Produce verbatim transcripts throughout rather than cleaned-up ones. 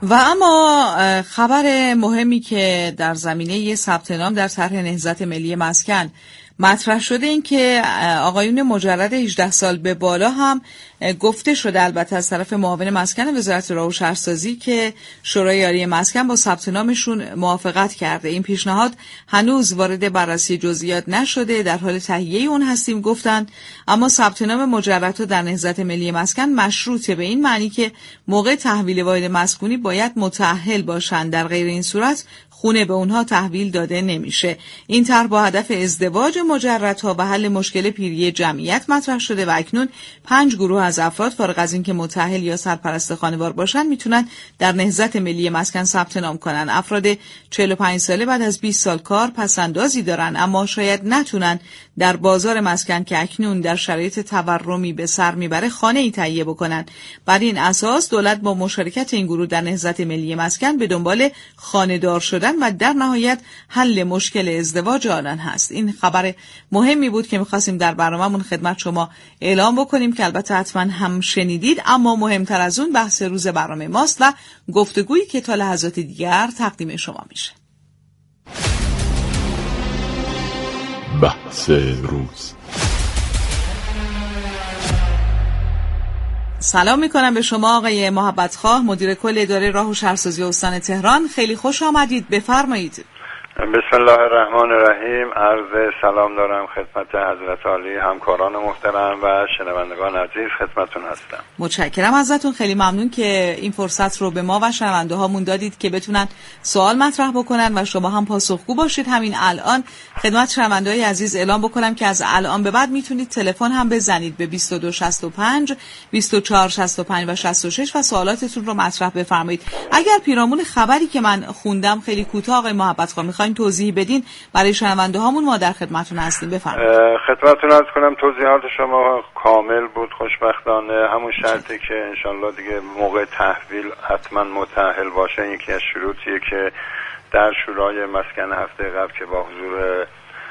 و اما خبر مهمی که در زمینه ثبت نام در طرح نهضت ملی مسکن مطرح شده این که آقایون مجرد هجده سال به بالا هم گفته شده، البته از طرف معاون مسکن وزارت راه و شهرسازی، که شورای عالی مسکن با ثبت نامشون موافقت کرده. این پیشنهاد هنوز وارد بررسی جزئیات نشده، در حال تهیه اون هستیم گفتن، اما ثبت نام مجردها در نهضت ملی مسکن مشروطه، به این معنی که موقع تحویل واحد مسکونی باید متأهل باشند، در غیر این صورت خونه به اونها تحویل داده نمیشه. این طرح با هدف ازدواج مجردها و حل مشکل پیری جمعیت مطرح شده و اکنون پنج گروه از افراد فارغ از اینکه متأهل یا سرپرست خانوار باشن میتونن در نهضت ملی مسکن ثبت نام کنن. افراد چهل و پنج ساله بعد از بیست سال کار پسندازی دارن، اما شاید نتونن در بازار مسکن که اکنون در شرایط تورمی به سر میبره خانه ای تهیه بکنن. بر این اساس دولت با مشارکت این گروه در نهضت ملی مسکن به دنبال خانه دار شدن و در نهایت حل مشکل ازدواج آنان هست. این خبر مهمی بود که می‌خواستیم در برنامه‌مون خدمت شما اعلام بکنیم که البته حتما هم شنیدید، اما مهمتر از اون بحث روز برنامه ماست و گفتگویی که تا لحظات دیگر تقدیم شما میشه. بحث روز. سلام میکنم به شما آقای محبتخواه، مدیر کل اداره راه و شهرسازی استان تهران. خیلی خوش آمدید، بفرمایید. بسم الله الرحمن الرحیم. عرض سلام دارم خدمت حضرت عالی، همکاران محترم و شنوندگان عزیز، خدمتون هستم. متشکرم ازتون، خیلی ممنون که این فرصت رو به ما و شنونده هامون دادید که بتونن سوال مطرح بکنن و شما هم پاسخگو باشید. همین الان خدمت شنونده های عزیز اعلام بکنم که از الان به بعد میتونید تلفن هم بزنید به بیست و دو شصت و پنج بیست و چهار شصت و پنج و شصت و شش و سوالاتتون رو مطرح بفرمایید. اگر پیرامون خبری که من خوندم خیلی کوتاه آقای محبتخواه میخواین توضیح بدین برای شنونده هامون، ما در خدمتتون هستیم، بفرمایید. خدمتتون عرض کنم توضیحات شما کامل بود خوشبختانه. همون شرطی که انشالله دیگه موقع تحویل حتما متأهل باشه، یکی از شروطیه که در شورای مسکن هفته قبل که با حضور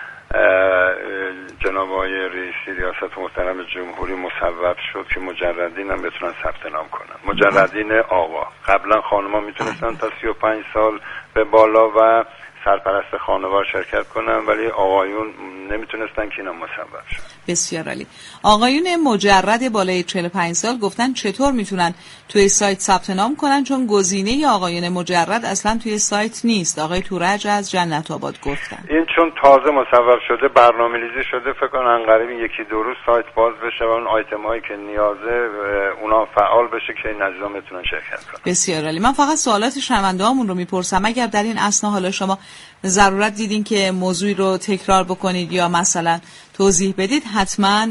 جناب آقای رئیسی ریاست محترم جمهوری مصوب شد که مجردین هم بتونن ثبت نام کنن. مجردین آقا، قبلا خانم‌ها میتونستن تا سی و پنج سال به بالا و سرپرست خانوار شرکت کنن، ولی آقایون نمیتونستن که اینا مصوب شد. بسیار عالی. آقایون مجرد بالای چهل و پنج سال گفتن چطور میتونن توی سایت ثبت نام کنن، چون گزینه آقایون مجرد اصلا توی سایت نیست. آقای تورج از جنت آباد گفتن این چون تازه مصوب شده، برنامه‌ریزی شده، فکر کنم قریب یکی دو روز سایت باز بشه و اون آیتم هایی که نیازه اونا فعال بشه که این عزیزان بتونن شرکت کنن. بسیار عالی. من فقط سوالات شنونده‌هامون رو میپرسم، اگر در این اثنا حالا شما ضرورت دیدین که موضوعی رو تکرار بکنید یا مثلا توضیح بدید، حتما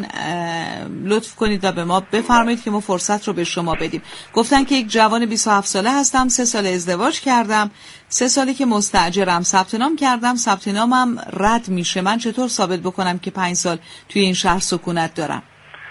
لطف کنید و به ما بفرمایید که ما فرصت رو به شما بدیم. گفتن که یک جوان بیست و هفت ساله هستم، سه سال ازدواج کردم، سه سالی که مستاجرم، ثبت نام کردم، ثبت نامم رد میشه. من چطور ثابت بکنم که پنج سال توی این شهر سکونت دارم؟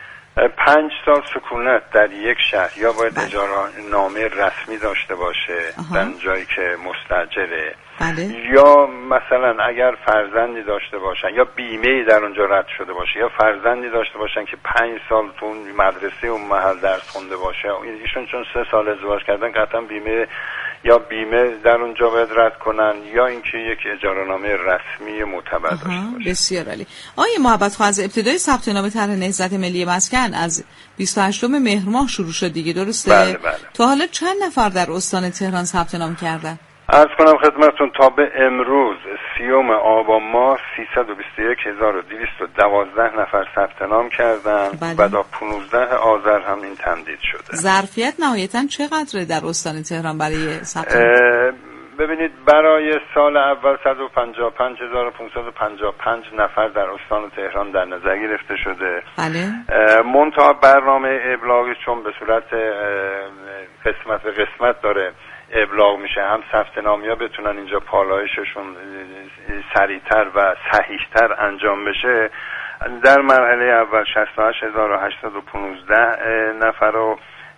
پنج سال سکونت در یک شهر یا باید اجاره نامه رسمی داشته باشه در جایی که مستاجره، بله. یا مثلا اگر فرزندی داشته باشن یا بیمه‌ای در اونجا رد شده باشه، یا فرزندی داشته باشن که پنج سال تو اون مدرسه اون محل درس خونده باشه. ایشون چون سه سال ازدواج کردن قطعا بیمه یا بیمه در اونجا باید رد کنن، یا اینکه یک اجاره‌نامه رسمی معتبر داشته باشه. بسیار عالی. آقای محبتخواه، از ابتدای ثبت نام طرح نهضت ملی مسکن از بیست و هشتم مهر ماه شروع شد دیگه، درسته؟ بله بله. تا حالا چند نفر در استان تهران ثبت نام کردن؟ عرض کنم خدمتتون تا به امروز سیوم آبان ماه سیصد و بیست و یک هزار و دویست و دوازده نفر ثبت نام کردن. بله. و تا پانزده آذر هم این تمدید شده. ظرفیت نهایتاً چقدره در استان تهران برای ثبت نام؟ ببینید برای سال اول صد و پنجاه و پنج هزار و پانصد و پنجاه و پنج نفر در استان تهران در نظر گرفته شده. بله. منتها برنامه ابلاغی چون به صورت قسمت به قسمت داره ابلاغ میشه، هم ثبت نامیا بتونن اینجا پالایششون سریعتر و صحیحتر انجام بشه. در مرحله اول شصت و هشت هزار و هشتصد و پانزده نفر رو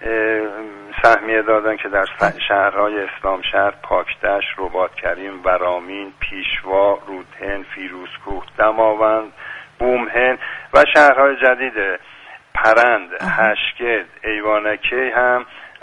سهمیه دادن که در شهرهای اسلام شهر، پاکدشت، رباط کریم، ورامین، پیشوا، رودهن، فیروزکوه، دماوند، بومهن و شهرهای جدید پرند، هشگرد، ایوانکی هم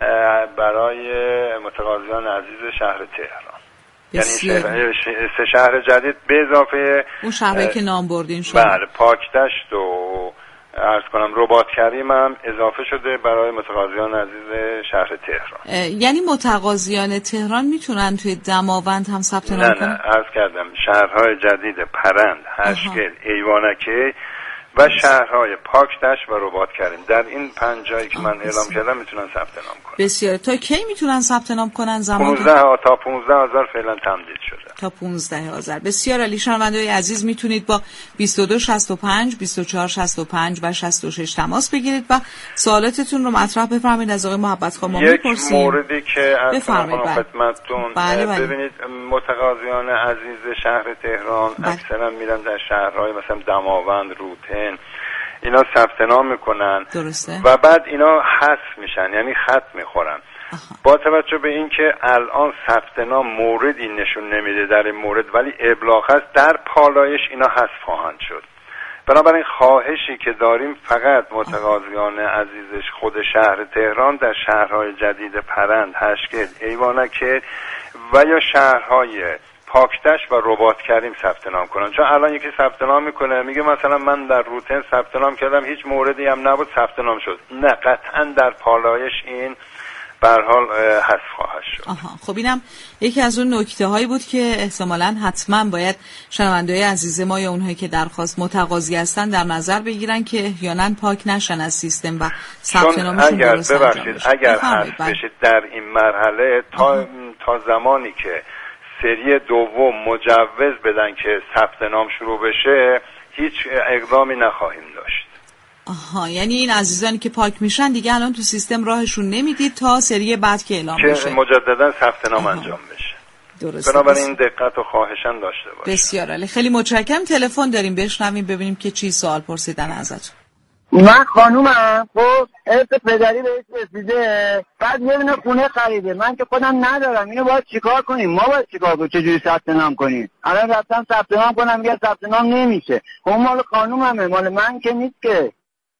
برای متقاضیان عزیز شهر تهران. یعنی شهر سه شهر جدید به اضافه اون شهری که نام بردین شما. بله، پاکدشت و عرض کنم رباط کریم هم اضافه شده برای متقاضیان عزیز شهر تهران. یعنی متقاضیان تهران میتونن توی دماوند هم ثبت نام کنن؟ نه نه عرض کردم شهرهای جدید پرند، هشگل، ایوانکی و شهرهای پاکدشت و رباط کریم، در این پنج جایی که من اعلام کردم میتونن ثبت نام کنن. بسیار. تا کی میتونن ثبت نام کنن؟ زمان پانزده تا پانزده هزار فعلا تمدید شده. تا پانزده هزار. بسیار عالی. شنونده‌های عزیز میتونید با بیست و دو شصت و پنج بیست و چهار شصت و پنج و شصت و شش تماس بگیرید و سوالاتتون رو مطرح بفرمایید از آقای محبت خان. ما میپرسیم. یک موردی که از خدمتتون بله بله. ببینید متقاضیان عزیز شهر تهران بله. اکثرا میرن در شهرهای مثلا دماوند، روتن، اینا ثبت نام میکنن. درسته. و بعد اینا حذف میشن، یعنی خط میخورن. آها. با توجه به اینکه الان ثبت نام موردی نشون نمیده در این مورد ولی ابلاغ است، در پالایش اینا حذف خواهند شد. بنابراین خواهشی که داریم فقط متقاضیان عزیزش خود شهر تهران در شهرهای جدید پرند، هشگل، ایوانکی و یا شهرهای پاکدشت و رباط کریم ثبت نام کنن. چون الان یکی ثبت نام میکنه میگه مثلا من در روتن ثبت نام کردم هیچ موردی هم نبود ثبت نام شد. نه، قطعا در پالایش این به هر حال حذف خواهد شد. آها. خب اینم یکی از اون نکته هایی بود که احتمالاً حتما باید شنونده‌های عزیز ما یا اونهایی که درخواست متقاضی هستن در نظر بگیرن که احیانا پاک نشن از سیستم و ثبت نامشون درست ببخشید اگر حذف بشه در این مرحله تا آها. تا زمانی که سری دوم مجوز بدن که ثبت نام شروع بشه هیچ اقدامی نخواهیم داشت. آها، یعنی این عزیزانی که پاک میشن دیگه الان تو سیستم راهشون نمیدید تا سری بعد که اعلام بشه که مجددا ثبت نام انجام بشه. درسته. بنابراین این دقت و خواهشاً داشته باشید. بسیار عالی. خیلی متشکرم. تلفن داریم، بشنویم ببینیم که چی سوال پرسیدن ازتون. من خانومم خب ارث پدری بهش رسیده، بعد یه دونه خونه خریده، من که خودم ندارم، اینو باید چیکار کنیم؟ ما باید چیکار کنیم؟ چجوری ثبت نام کنیم؟ الان رفتم ثبت نام کنم میگه ثبت نام نمیشه. اون مال خانوممه، مال من که نیست که.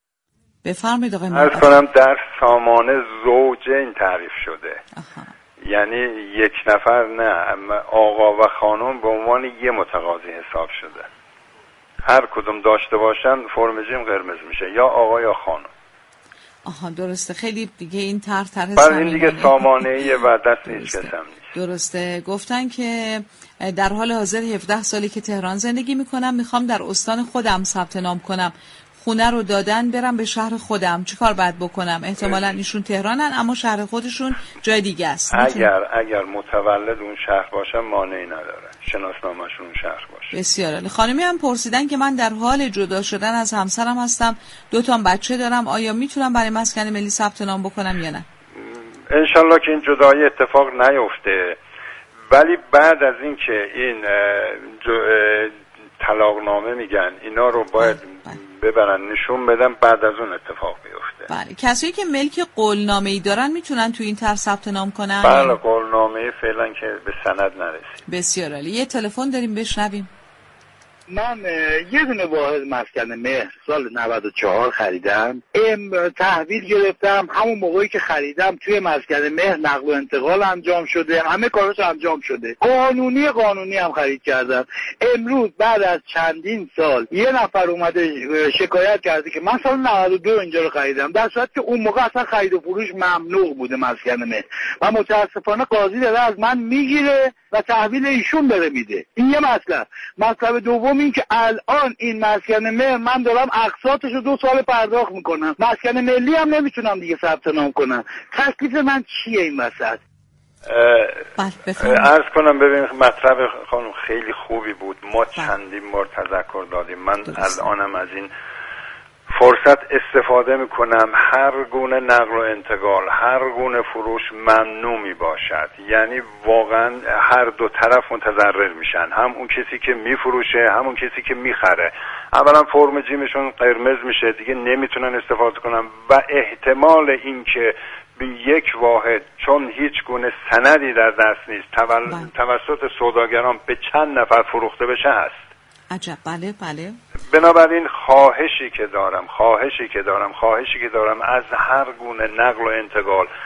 بفرمایید آقای عرض کنم در سامانه زوجین تعریف شده. آها. یعنی یک نفر نه، آقا و خانم به عنوان یه متقاضی حساب شده. هر کدوم داشته باشن فرم جیم قرمز میشه، یا آقا یا خانم. آها درسته. خیلی دیگه این طرح طرح سامانه‌ای این دیگه سامانه‌ایه و دست هیچ کس هم نیست. درسته. گفتن که در حال حاضر هفده سالی که تهران زندگی میکنم، میخوام در استان خودم ثبت نام کنم. خونه رو دادن برم به شهر خودم، چی کار باید بکنم؟ احتمالاً ایشون تهرانن اما شهر خودشون جای دیگه است. اگر اگر متولد اون شهر باشن مانعی نداره، شناسنامه‌شون اون شهر باشه. بسیار عالی. خانمی هم پرسیدن که من در حال جدا شدن از همسرم هستم، دو تا بچه دارم، آیا میتونم برای مسکن ملی ثبت نام بکنم یا نه؟ انشالله که این جدایی اتفاق نیفته، ولی بعد از این که این طلاقنامه میگن اینا رو باید ببرن نشون بدن، بعد از اون اتفاق بیفته. بله. کسایی که ملک قولنامه‌ای دارن میتونن تو این طرح ثبت نام کنن؟ بله، قولنامه‌ای فعلا که به سند نرسید. بسیار عالی. یه تلفن داریم بشنویم. من یه دونه واحد مسکن مهر سال نود و چهار خریدم، ام تحویل گرفتم، همون موقعی که خریدم توی مسکن مهر نقل و انتقال انجام شده، همه کاراش انجام شده، قانونی قانونی هم خرید کردم. امروز بعد از چندین سال یه نفر اومده شکایت کرده که من سال نود و دو اینجا رو خریدم، در صورتی که اون موقع اصلا خرید و فروش ممنوع بوده مسکن مهر و متاسفانه قاضی داره از من میگیره و تحویل ایشون داره میده. این یه مطلب. مطلب دوم این که الان این مسکن مهر من دارم اقساطش رو دو سال پرداخت میکنم، مسکن ملی هم نمیتونم دیگه ثبت نام کنم. تکلیف من چیه این وسط؟ عرض کنم ببین مطلب خانم خیلی خوبی بود، ما چندین بار تذکر دادیم. من الانم از این فرصت استفاده میکنم، هر گونه نقل و انتقال، هر گونه فروش ممنوع می باشد. یعنی واقعا هر دو طرف متضرر میشن، هم اون کسی که میفروشه هم اون کسی که میخره. اولا فرم جیمشون قرمز میشه، دیگه نمیتونن استفاده کنن و احتمال این که به یک واحد چون هیچ گونه سندی در دست نیست توسط سوداگران به چند نفر فروخته بشه هست. عجب. بله بله. بنابراین خواهشی که دارم خواهشی که دارم خواهشی که دارم از هر گونه نقل و انتقال،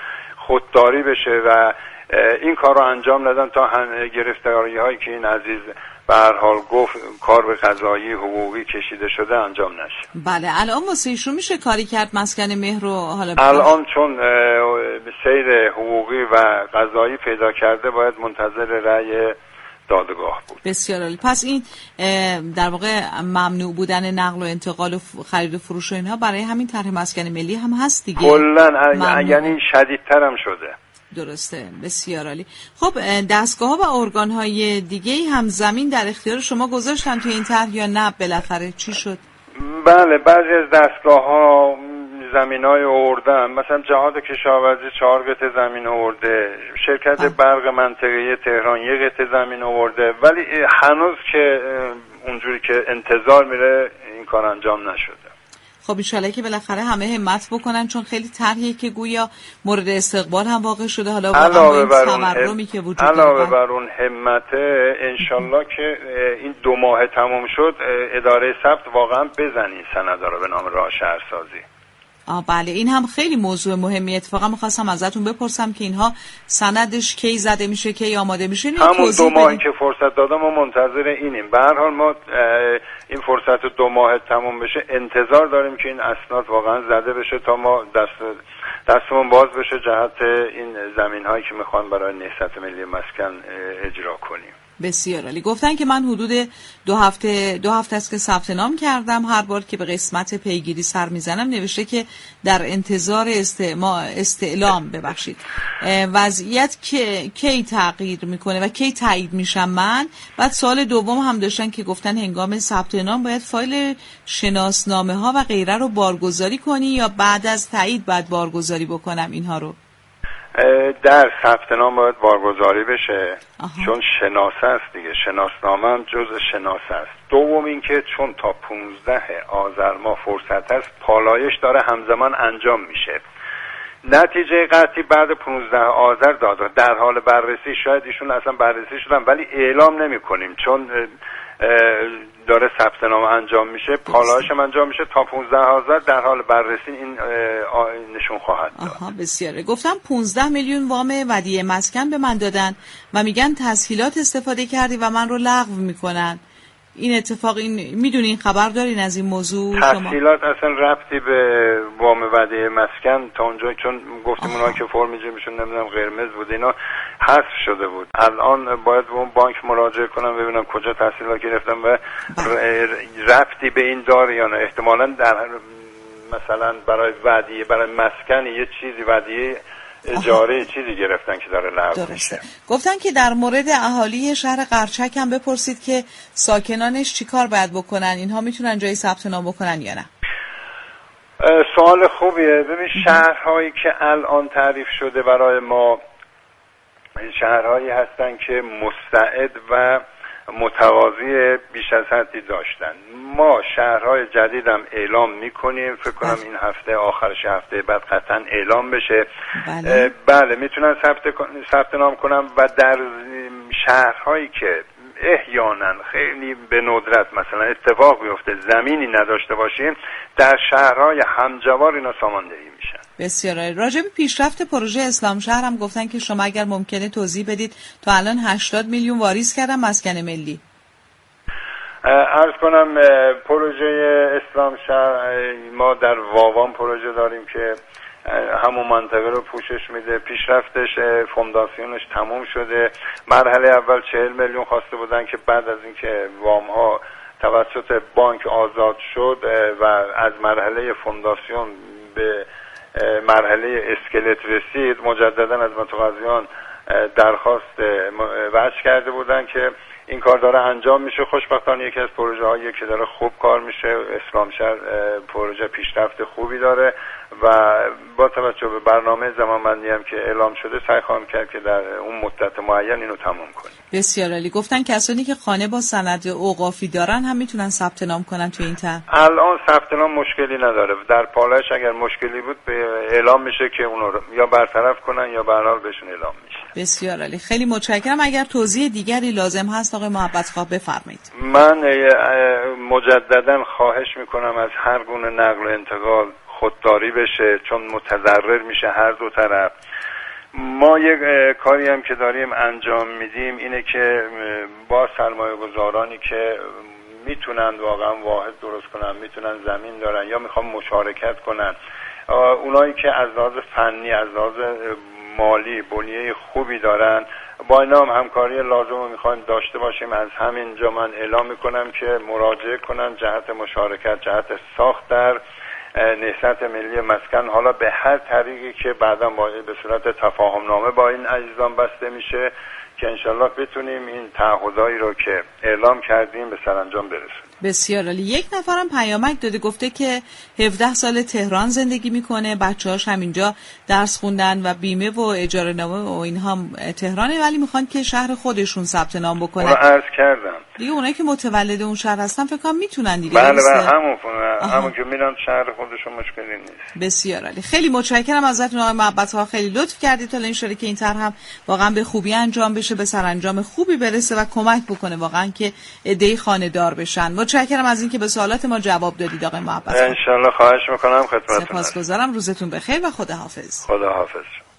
خودداری بشه و این کار رو انجام ندن تا گرفتاری هایی که این عزیز به هر حال گفت کار به قضایی حقوقی کشیده شده انجام نشه. بله الان واسه ایشون میشه کاری کرد مسکن مهر رو حالا الان چون سیر حقوقی و قضایی پیدا کرده باید منتظر رأی دادگاه بود. بسیار عالی. پس این در واقع ممنوع بودن نقل و انتقال و خرید و فروش و اینها برای همین طرح مسکن ملی هم هست دیگه. کلا یعنی شدیدتر هم شده. درسته. بسیار عالی. خب دستگاه ها و ارگان های دیگه هم زمین در اختیار شما گذاشتن توی این طرح یا نه؟ بالاخره چی شد؟ بله بعضی از دستگاه ها زمین های آوردن، مثلا جهاد کشاورزی چهار قطعه زمین آورده، شرکت آه. برق منطقه‌ای تهران یک قطعه زمین آورده، ولی هنوز که اونجوری که انتظار میره این کار انجام نشده. خب انشالله که بالاخره همه همت بکنن، چون خیلی طرحیه که گویا مورد استقبال هم واقع شده. حالا علاوه بر تورمی که وجود داره، علاوه بر اون همت، انشالله که این دو ماه تموم شد اداره ثبت واقعا بزن این سندا رو به نام راه شهرسازی. آه بله این هم خیلی موضوع مهمی. اتفاقا می‌خواستم ازتون بپرسم که اینها سندش کی زده میشه، کی آماده میشه؟ همون دو ماهی که فرصت دادم ما منتظر اینیم. به هر حال ما این فرصت دو ماه تموم بشه انتظار داریم که این اسناد واقعا زده بشه تا ما دست دستمون باز بشه جهت این زمین‌هایی که میخوان برای نهضت ملی مسکن اجرا کنیم. بسیار عالی. گفتن که من حدود دو هفته دو هفته است که ثبت نام کردم. هر بار که به قسمت پیگیری سر میزنم نوشته که در انتظار استعما استعلام ببخشید وضعیت که کی تغییر میکنه و کی تایید میشم من. بعد سوال دوم هم داشتن که گفتن هنگام ثبت نام باید فایل شناسنامه ها و غیره رو بارگذاری کنی یا بعد از تایید باید بارگذاری بکنم اینها رو؟ در ثبت نام باید بارگذاری بشه. آها. چون شناسه است دیگه، شناسنامه هم جزء شناسه است. دوم این که چون تا پونزده آذر ماه فرصت است، پالایش داره همزمان انجام میشه. نتیجه قطعی بعد پونزده آذر داده در حال بررسی، شاید ایشون اصلا بررسی شدن ولی اعلام نمی کنیم چون داره ثبت نام انجام میشه، پالایش هم انجام میشه. تا پونزده آذر در حال بررسی این نشون خواهد داد. آها بسیاره. گفتم پونزده میلیون وام ودیعه مسکن به من دادن و میگن تسهیلات استفاده کردی و من رو لغو میکنن. این اتفاق این میدونی این خبر دارین از این موضوع؟ تسهیلات اصلا ربطی به وام ودیعه مسکن تا اونجا چون گفتیم اونها که فرم جیبشون نمیدونم قرمز بود اینا حذف شده بود. الان باید به اون بانک مراجعه کنم ببینم کجا تسهیلات گرفتم و ربطی به این داره یا نه. احتمالاً در مثلا برای ودیعه برای مسکن یه چیزی ودیعه اجاره آها. چیزی گرفتن که داره لغو میشه. گفتن که در مورد اهالی شهر قرچک هم بپرسید که ساکنانش چیکار باید بکنن، اینها میتونن جایی ثبت نام بکنن یا نه؟ سوال خوبیه. ببین شهرهایی که الان تعریف شده برای ما شهرهایی هستن که مستعد و متقاضی بیش از حدی داشتن. ما شهرهای جدیدم اعلام میکنیم، فکر کنم این هفته آخرش هفته بعد قطعا اعلام بشه. بله, بله میتونن ثبت ثبت نام کنم و در شهرهایی که احیانا خیلی به ندرت مثلا اتفاق بیفته زمینی نداشته باشیم در شهرهای همجوار اینا ساماندهی میشن. بسیار عالی. راجع به پیشرفت پروژه اسلام شهر هم گفتن که شما اگر ممکنه توضیح بدید. تا الان هشتاد میلیون واریز کردن مسکن ملی. عرض کنم پروژه اسلام شهر ما در واوان پروژه داریم که همون منطقه رو پوشش میده. پیشرفتش فونداسیونش تموم شده. مرحله اول چهل میلیون خواسته بودن که بعد از اینکه وام ها توسط بانک آزاد شد و از مرحله فونداسیون به مرحله اسکلت رسید، مجددا از متقاضیان درخواست وجه کرده بودن که این کار داره انجام میشه. خوشبختانه یکی از پروژه هایی که داره خوب کار میشه. اسلام شهر پروژه پیشرفت خوبی داره و با توجه به برنامه زمانبندی هم که اعلام شده سعی خواهم کرد که در اون مدت معین اینو تموم کنیم. بسیار عالی. گفتن کسانی که خانه با سند اوقافی دارن هم میتونن ثبت نام کنن تو این طرح؟ الان ثبت نام مشکلی نداره. در پالایش اگر مشکلی بود به اعلام میشه که اونو یا برطرف کنن یا به هر حال بهشون اعلام میشه. بسیار عالی. خیلی متشکرم. اگر توضیح دیگری لازم هست آقای محبت خواه بفرمایید. من مجددا خواهش میکنم از هر گونه نقل و انتقال خودداری بشه چون متضرر میشه هر دو طرف. ما یک کاری هم که داریم انجام میدیم اینه که با سرمایه گذارانی که میتونن واقعا واحد درست کنن، میتونن زمین دارن یا میخوان مشارکت کنن، اونایی که از لحاظ فنی از لحاظ مالی بنیه خوبی دارن، با اینا هم همکاری لازم رو میخوایم داشته باشیم. از همینجا من اعلام میکنم که مراجعه کنن جهت مشارکت، جهت ساخت در نهضت ملی مسکن، حالا به هر طریقی که بعدا به صورت تفاهم نامه با این عزیزان بسته میشه که انشالله بتونیم این تعهدایی رو که اعلام کردیم به سرانجام برسونیم. بسیار عالی. یک نفرم پیامک داده، گفته که هفده سال تهران زندگی میکنه، بچه‌هاش هم اینجا درس خوندن و بیمه و اجاره نامه و اینها هم تهرانه، ولی میخوان که شهر خودشون ثبت نام بکنن. اون عرض کردم دیگه اونایی که متولد اون شهر هستن فکر کنم میتونن دیگه. بله بله همون همون که میرن شهر خودشون مشکلی نیست. بسیار عالی. خیلی متشکرم ازتون آقای محبت‌ها، خیلی لطف کردید تا این شده که این طرح هم واقعا به خوبی انجام بشه، به سرانجام خوبی برسه و کمک بکنه واقعا که عده‌ای خانه‌دار بشن. متشکرم از اینکه به سوالات ما جواب دادید آقای محبت. ان شاء الله خواهش میکنم خدمتتون. سپاسگزارم. روزتون بخیر و خداحافظ. خداحافظ.